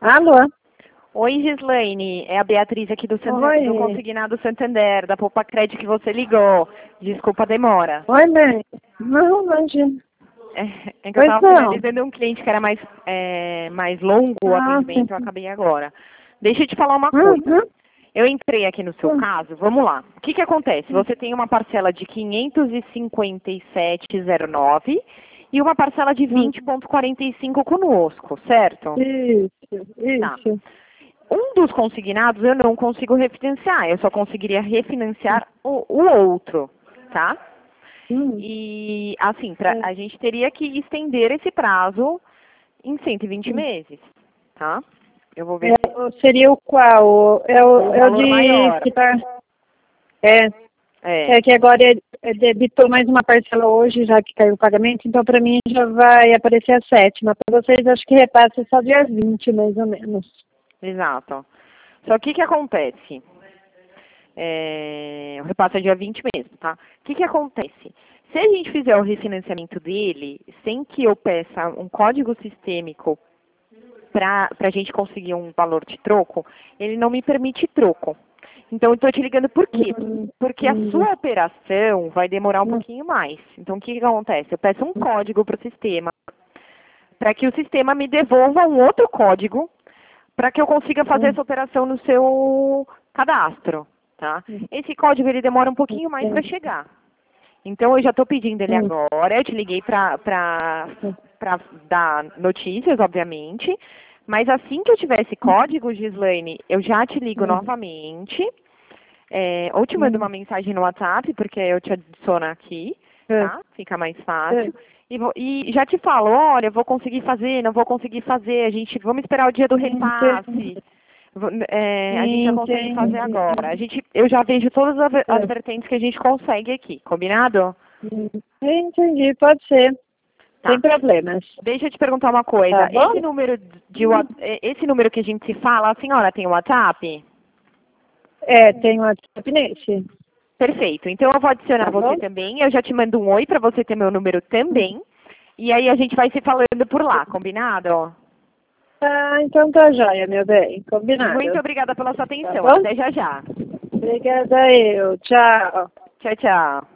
Alô? Oi, Gislaine, é a Beatriz aqui do Oi. Consignado Santander, da Poupa Crédito que você ligou. Desculpa a demora. Oi, bem. Não, imagina. É que eu Pois estava não. finalizando um cliente que era mais longo o atendimento, eu acabei agora. Deixa eu te falar uma coisa. Uhum. Eu entrei aqui no seu caso, vamos lá. O que acontece? Você tem uma parcela de 557,09 e uma parcela de 20,45 conosco, certo? Tá. Isso. Um dos consignados eu não consigo refinanciar, eu só conseguiria refinanciar o outro, tá? E, assim, a gente teria que estender esse prazo em 120 meses, tá? Eu vou ver se Seria o qual? É o valor de maior. que tá. É que agora debitou mais uma parcela hoje, já que caiu o pagamento, então para mim já vai aparecer a sétima. Para vocês acho que repassa só dia 20, mais ou menos. Exato. Só que o que acontece? O repasse é dia 20 mesmo, tá? O que acontece? Se a gente fizer o refinanciamento dele, sem que eu peça um código sistêmico para a gente conseguir um valor de troco, ele não me permite troco. Então, eu estou te ligando por quê? Porque a sua operação vai demorar um pouquinho mais. Então, o que acontece? Eu peço um código para o sistema, para que o sistema me devolva um outro código, para que eu consiga fazer essa operação no seu cadastro, tá? Esse código, ele demora um pouquinho mais para chegar. Então, eu já estou pedindo ele agora, eu te liguei para dar notícias, obviamente, mas assim que eu tiver esse código, Gislaine, eu já te ligo novamente, ou te mando uma mensagem no WhatsApp, porque eu te adiciono aqui, tá? Fica mais fácil. E já te falo, olha, eu vou conseguir fazer, não vou conseguir fazer, vamos esperar o dia do repasse. A gente já consegue fazer agora. Eu já vejo todas as vertentes que a gente consegue aqui, combinado? Entendi, pode ser. Tá. Sem problemas. Deixa eu te perguntar uma coisa. Tá bom? Esse número que a gente se fala, a senhora tem WhatsApp? Tem um WhatsApp nesse. Perfeito. Então eu vou adicionar você também. Eu já te mando um oi para você ter meu número também. E aí a gente vai se falando por lá, combinado? Então tá joia, meu bem. Combinado. Muito obrigada pela sua atenção. Tá bom? Até já já. Obrigada eu. Tchau. Tchau, tchau.